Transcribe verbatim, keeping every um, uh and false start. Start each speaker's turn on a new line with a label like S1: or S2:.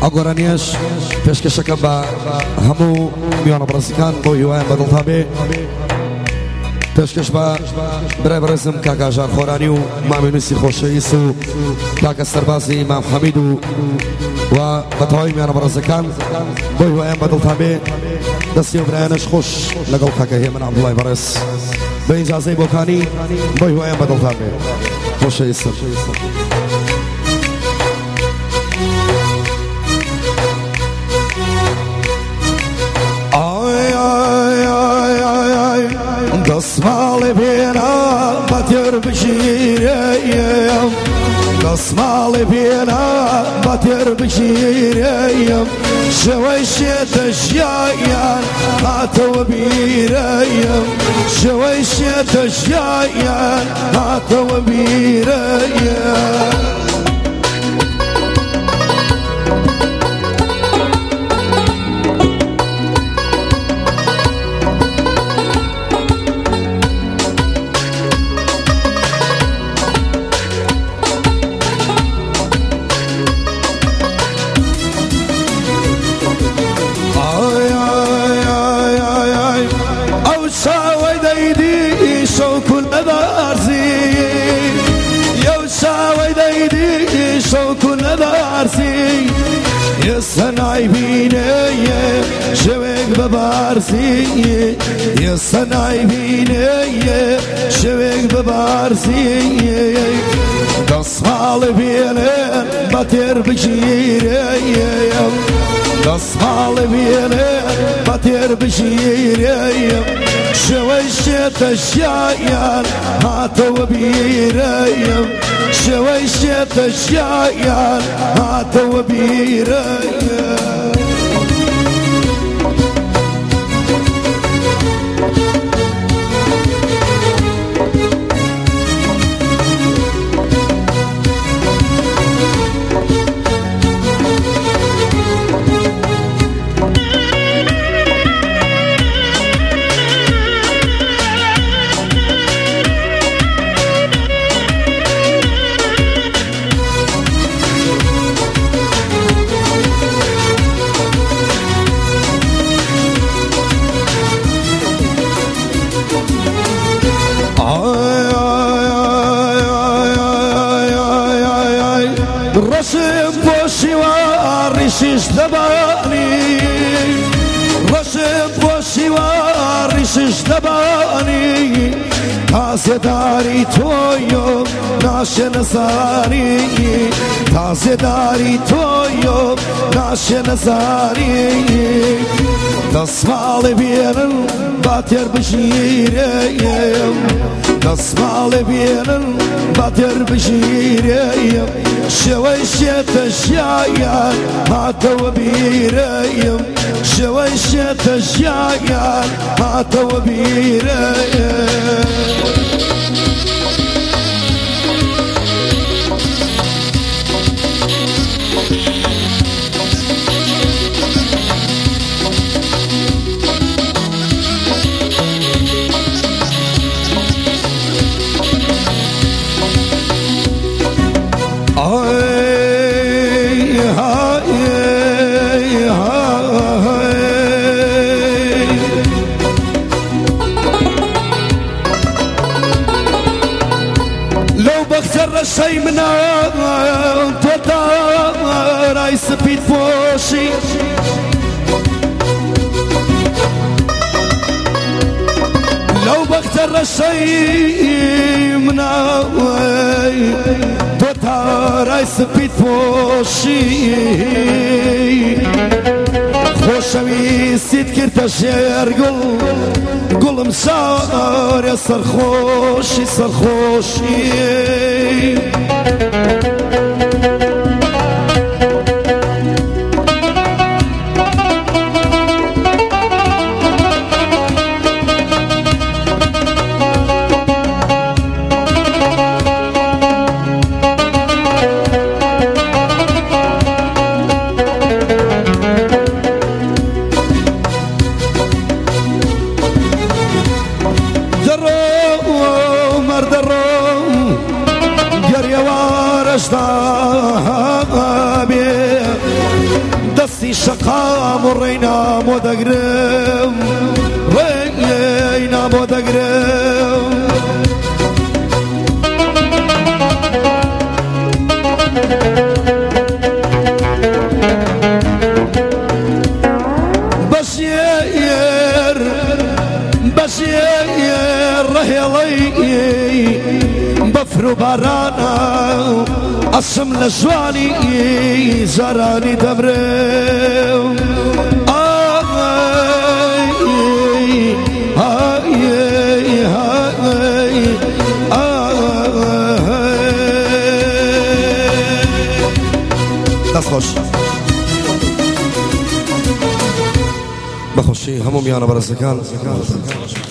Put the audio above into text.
S1: ئەگۆرانیش پێشکەشەکە بە هەموو میوانە بەڕێزەکان بۆ هیوایان بەدڵتا بێ پێشکەش بە برای بەڕێزم کاکاژان خۆرانی و مامێنووسی خۆشەویست و کاکە سەربازی مام حەمید و و بەتەواوی میوانە بەڕێزەکان بۆ هیوایان بەدڵتا بێ دەستی و برایانش خۆش لەگەڵ کاکە هێمن عەبدوڵڵای بەڕێز بە ئیجازەی بۆکانی بۆ هیوایان بەدڵتا بێ خۆشەویستم. دەسماڵی پێنا بەتێر بژیرەیەم دەسماڵی پێنا بەتێر بژیرەیەم شەوەی شێتە ژیایان هاتەوە بیرەیەم شەوەی شێتە ژیایان هاتەوە بیرەیەم يسناي بيني شويك ببارسي يسناي بيني شويك ببارسي دسمال بيني بطير بشيري دسمال بيني بطير بشيري شوي شيت الشايان هاتو بيري شوي شيت الشايان هاتو بيري رسم بوشي وارشش دباني رسم بوشي وارشش دباني تازه داری تویو ناشه نزاری تازه داری تویو ناشه نزاری دسمال بیرن باتر بشیریم دسمال بیرن باتر بشیریم شوي شيت الشايان هاتوا بيريم شوي شيت الشايان هاتوا بيريم شي منا توتا راي سبيد فوشي لو بختار شي منا توتا راي سبيد فوشي خوشويستي كرتا شير قل قل مسار يا سرخوشي سرخوشي اشتاق بيه دستی شقام و رینا مدگرم رینا مدگرم بشير بشير رهيلي بفرو بارانا أصم لجواني زراني دبرم آي آي آي آي دست خوش بخوشی همو میانه برسکان